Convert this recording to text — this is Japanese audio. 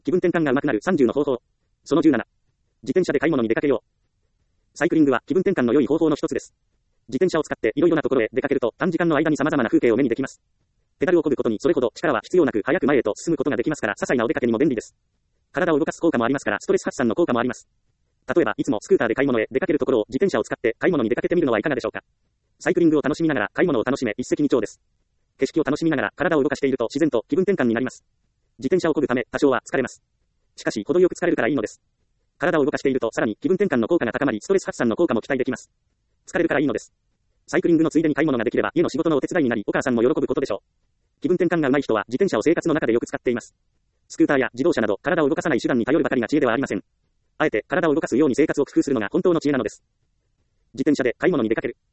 気分転換が上手くなる30の方法。その17。自転車で買い物に出かけよう。サイクリングは気分転換の良い方法の一つです。自転車を使っていろいろなところへ出かけると短時間の間に様々な風景を目にできます。ペダルを漕ぐことにそれほど力は必要なく早く前へと進むことができますから、些細なお出かけにも便利です。体を動かす効果もありますから、ストレス発散の効果もあります。例えば、いつもスクーターで買い物へ出かけるところを自転車を使って買い物に出かけてみるのはいかがでしょうか。サイクリングを楽しみながら買い物を楽しめ一石二鳥です。景色を楽しみながら体を動かしていると自然と気分転換になります。自転車を漕ぐため多少は疲れます。しかし、程よく疲れるからいいのです。体を動かしているとさらに気分転換の効果が高まり、ストレス発散の効果も期待できます。疲れるからいいのです。サイクリングのついでに買い物ができれば家の仕事のお手伝いになり、お母さんも喜ぶことでしょう。気分転換が上手い人は自転車を生活の中でよく使っています。スクーターや自動車など体を動かさない手段に頼るばかりが知恵ではありません。あえて体を動かすように生活を工夫するのが本当の知恵なのです。自転車で買い物に出かける。